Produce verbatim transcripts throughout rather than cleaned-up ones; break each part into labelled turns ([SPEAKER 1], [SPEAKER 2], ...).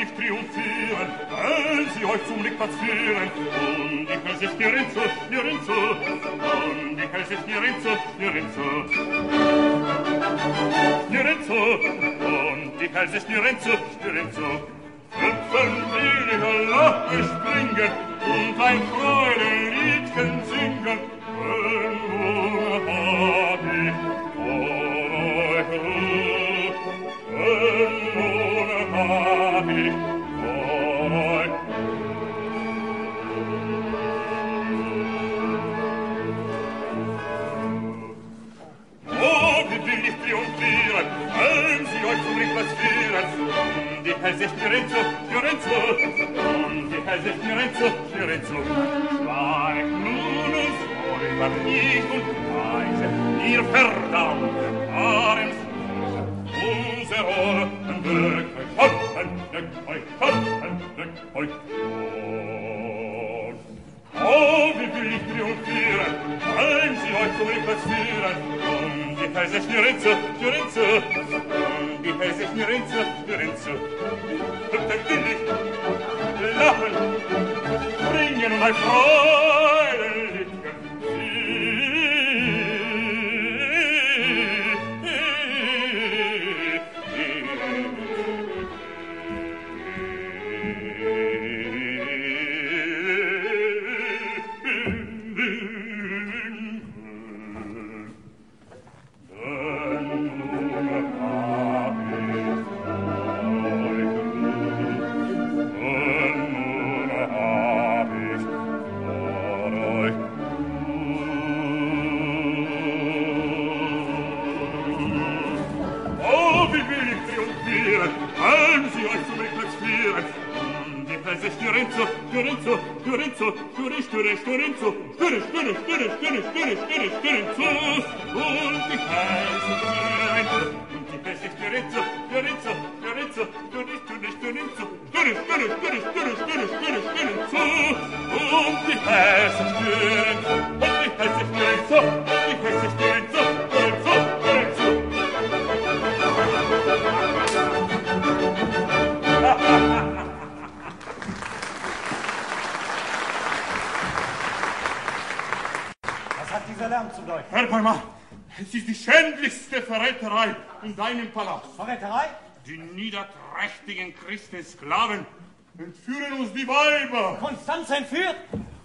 [SPEAKER 1] ich triumphieren, wenn sie euch zum Lichtplatz führen. Und die Hälse schnirren zu, schnirren zu, und die Hälse schnirren zu, schnirren zu. Schnirren zu, und die Hälse schnirren zu, schnirren zu. Hüpfen, willige Lachen springen und ein Freudenliedchen singen. Wenn nun hab ich vor euch Ruhe, wenn nun hab ich vor euch Oh, wie will ich triumphieren, wenn sie euch zum Richtplatz führen. Die Hälse schnirren zu, schnirren zu, und die Hälse schnirren zu, schnirren zu. Schweigt nun und säubert nicht und leise, ihr verdammten Haremsfüße. Unser Ohren weg euch, halten, weg euch, halten, weg euch fort. Oh, wie will ich triumphieren, wenn sie euch zum Richtplatz führen. Und die Hälse schnirren zu, schnirren zu, und die Hälse schnirren zu, schnirren zu. Hüpfen will ich lachen, springen und ein Freudenliedchen Verräterei in deinem Palast.
[SPEAKER 2] Verräterei?
[SPEAKER 1] Die niederträchtigen Christensklaven entführen uns die Weiber.
[SPEAKER 2] Konstanze entführt?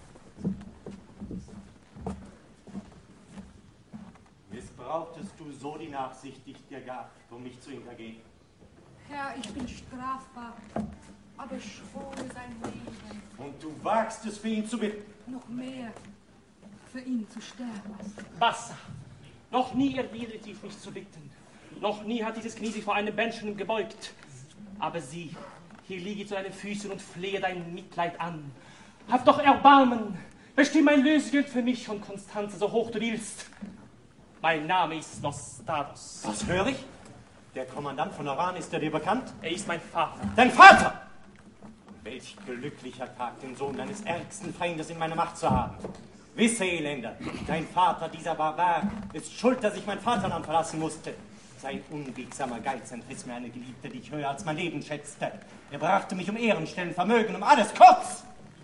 [SPEAKER 2] Missbrauchtest du so die Nachsicht, die ich dir gab, um mich zu hintergehen?
[SPEAKER 3] Herr, ich bin strafbar, aber schone sein Leben.
[SPEAKER 2] Und du wagst es, für ihn zu bitten?
[SPEAKER 3] Noch mehr, für ihn zu sterben.
[SPEAKER 4] Bassa! Noch nie erwidert ich mich zu bitten. Noch nie hat dieses Knie sich vor einem Menschen gebeugt. Aber sieh, hier liege ich zu deinen Füßen und flehe dein Mitleid an. Hab doch Erbarmen. Bestimm ein Lösegeld für mich und Konstanze, so hoch du willst. Mein Name ist Nostados.
[SPEAKER 2] Was höre ich? Der Kommandant von Oran, ist er dir bekannt?
[SPEAKER 4] Er ist mein Vater.
[SPEAKER 2] Dein Vater! Welch glücklicher Tag, den Sohn deines ärgsten Feindes in meiner Macht zu haben. Wisse, Elender, dein Vater, dieser Barbar, ist schuld, dass ich mein Vaterland verlassen musste. Sein unbiegsamer Geiz entriss mir eine Geliebte, die ich höher als mein Leben schätzte. Er brachte mich um Ehrenstellen, Vermögen, um alles, kurz!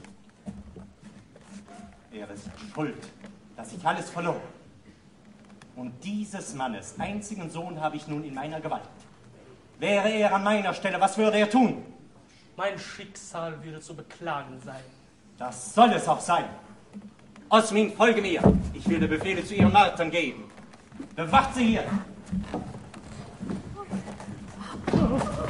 [SPEAKER 2] Er ist schuld, dass ich alles verlor. Und dieses Mannes einzigen Sohn habe ich nun in meiner Gewalt. Wäre er an meiner Stelle, was würde er tun?
[SPEAKER 4] Mein Schicksal würde zu beklagen sein.
[SPEAKER 2] Das soll es auch sein. Osmin, folge mir. Ich will dir Befehle zu ihren Martern geben. Bewacht sie hier.